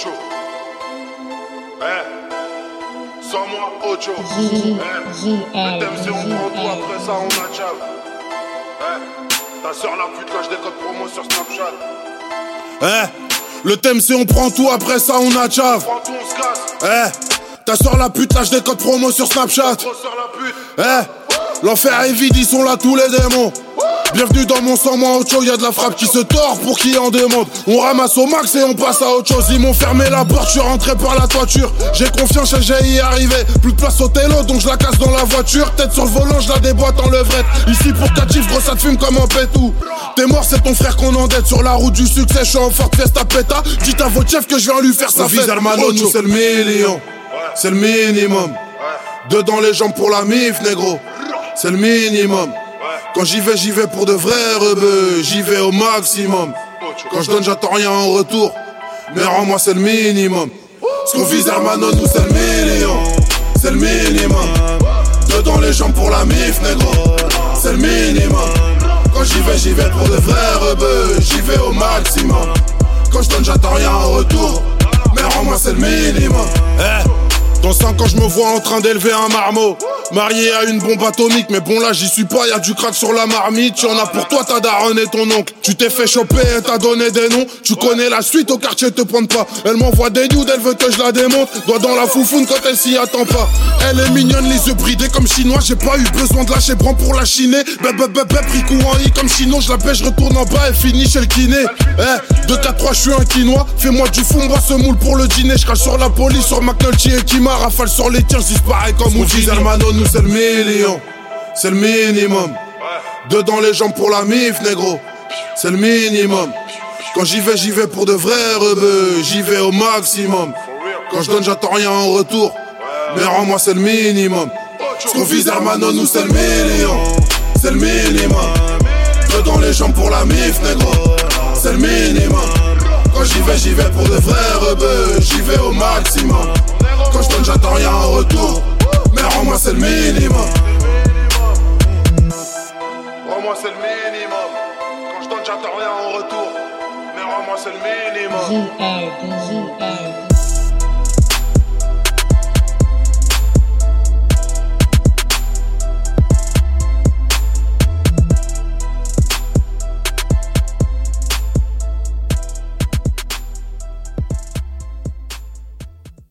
Ocho. Sans moi, Ocho. Le thème c'est on prend tout, après ça on a tchave. Ta soeur la pute lâche des codes promo sur Snapchat. Le thème c'est on prend tout, après ça on a tchave. Prends tout, on se casse. Ta soeur la pute lâche des codes promo sur Snapchat. Grosse soeur la pute. L'enfer est vide, ils sont là tous les démons. Bienvenue dans mon sang, moi Ocho, y'a de la frappe qui se tord pour qui en demande. On ramasse au max et on passe à autre chose. Ils m'ont fermé la porte, je suis rentré par la toiture. J'ai confiance, j'ai y arrivé. Plus de place au télo, donc je la casse dans la voiture. Tête sur le volant, je la déboîte en levrette. Ici pour 4 chiffres, gros ça te fume comme un pétou. T'es mort, c'est ton frère qu'on endette. Sur la route du succès, je suis en forte fiesta péta. Dites à votre chef que je viens lui faire sa fête. Hermano, nous c'est le million, c'est le minimum. Dedans les jambes pour la mif, négro, c'est le minimum. Quand j'y vais pour de vrais rebeux, j'y vais au maximum. Quand je donne, j'attends rien en retour. Mais rends-moi, c'est le minimum. Ce qu'on vise, Hermano, nous c'est le million, c'est le minimum. Dedans les jambes pour la mif, négro, c'est le minimum. Quand j'y vais pour de vrais rebeux, j'y vais au maximum. Quand je donne, j'attends rien en retour. Mais rends-moi, c'est le minimum. Dans 5 ans je me vois en train d'élever un marmot, marié à une bombe atomique. Mais bon là j'y suis pas, y'a du crack sur la marmite. Y'en a pour toi, ta daronne et ton oncle. Tu t'es fait choper et t'as donné des noms. Tu connais la suite, au quartier te pointe pas. Elle m'envoie des nudes, elle veut que je la démonte. Doigt dans la foufoune quand elle s'y attend pas. Elle est mignonne, les yeux bridés comme chinois. J'ai pas eu besoin de lâcher bran pour la chiner. Pris coup en i comme chino. Je la pêche, je retourne en bas et finis chez le kiné. 2-4-3 je suis un quinois. Fais-moi du fond, moi ce moule pour le dîner. Je crache sur la police, sur McNulty et Kima. Rafale sur les tirs, je disparais comme Houdini. Hermano, nous c'est le million, c'est le minimum. Dedans les jambes pour la mif, négro, c'est le minimum. Quand j'y vais pour de vrais rebeux, j'y vais au maximum. Quand je donne, j'attends rien en retour. Mais rends-moi, c'est le minimum. Ce qu'on vise, Hermano, nous c'est le million, c'est le minimum. Dedans les jambes pour la mif, négro, c'est le minimum. Quand j'y vais pour de vrais rebeux, j'y vais au maximum. Quand je donne, j'attends rien en retour. Mais rends-moi, c'est le minimum. Rends-moi, c'est le minimum. Quand je donne, j'attends rien en retour. Mais rends-moi, c'est le minimum. JL.